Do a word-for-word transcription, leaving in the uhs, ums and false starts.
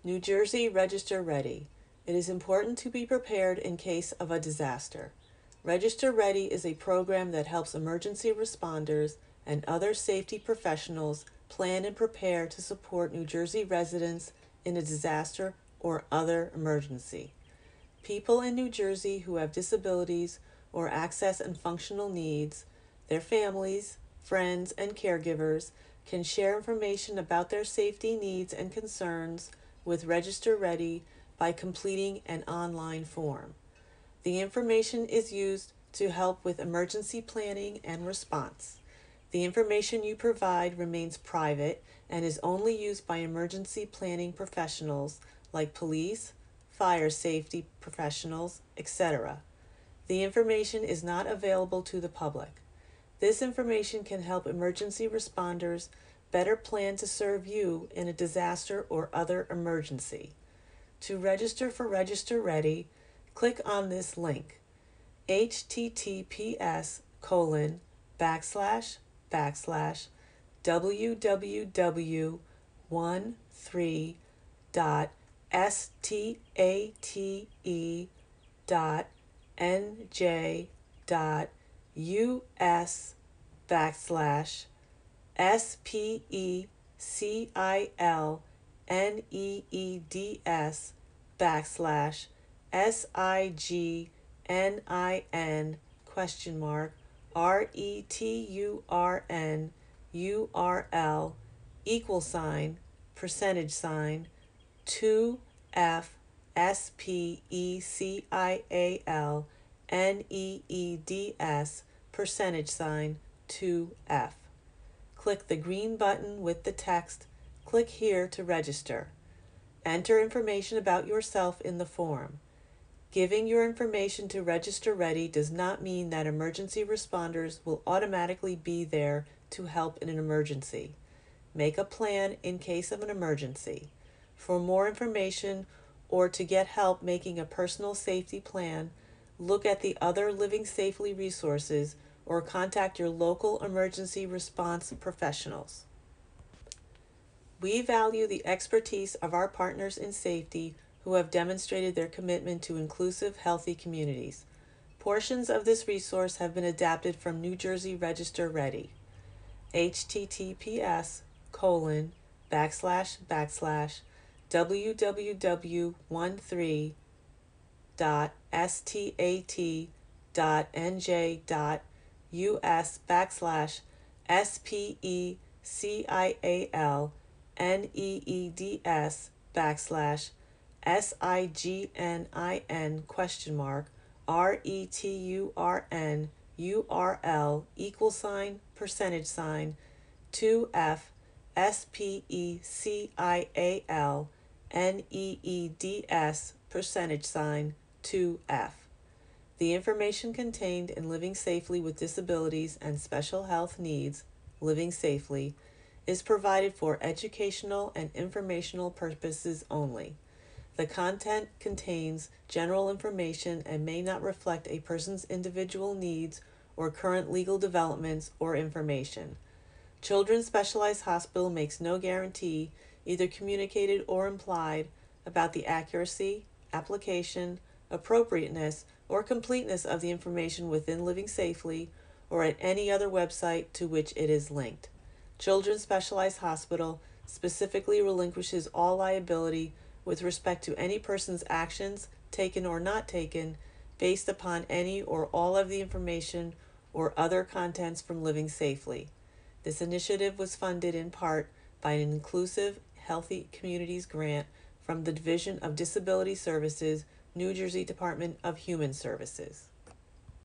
New Jersey Register Ready. It is important to be prepared in case of a disaster. Register Ready is a program that helps emergency responders and other safety professionals plan and prepare to support New Jersey residents in a disaster or other emergency. People in New Jersey who have disabilities or access and functional needs, their families, friends, and caregivers can share information about their safety needs and concerns with Register Ready by completing an online form. The information is used to help with emergency planning and response. The information you provide remains private and is only used by emergency planning professionals like police, fire safety professionals, et cetera. The information is not available to the public. This information can help emergency responders better plan to serve you in a disaster or other emergency. To register for Register Ready, click on this link, https colon backslash backslash www one three dot state dot nj dot us backslash S P E C I L N E E D S backslash S I G N I N question mark R E T U R N U R L equal sign percentage sign two F S P E C I A L N E E D S percentage sign two F. Click the green button with the text, "Click here to register." Enter information about yourself in the form. Giving your information to Register Ready does not mean that emergency responders will automatically be there to help in an emergency. Make a plan in case of an emergency. For more information or to get help making a personal safety plan, look at the other Living Safely resources or contact your local emergency response professionals. We value the expertise of our partners in safety who have demonstrated their commitment to inclusive, healthy communities. Portions of this resource have been adapted from New Jersey Register Ready. https colon backslash backslash www one three dot stat dot nj dot us backslash S P E C I A L N E E D S backslash S I G N I N question mark R E T U R N U R L equal sign percentage sign two F S P E C I A L N E E D S percentage sign two F. The information contained in Living Safely with Disabilities and Special Health Needs, Living Safely, is provided for educational and informational purposes only. The content contains general information and may not reflect a person's individual needs or current legal developments or information. Children's Specialized Hospital makes no guarantee, either communicated or implied, about the accuracy, application, appropriateness, or completeness of the information within Living Safely or at any other website to which it is linked. Children's Specialized Hospital specifically relinquishes all liability with respect to any person's actions, taken or not taken, based upon any or all of the information or other contents from Living Safely. This initiative was funded in part by an Inclusive Healthy Communities grant from the Division of Disability Services, New Jersey Department of Human Services.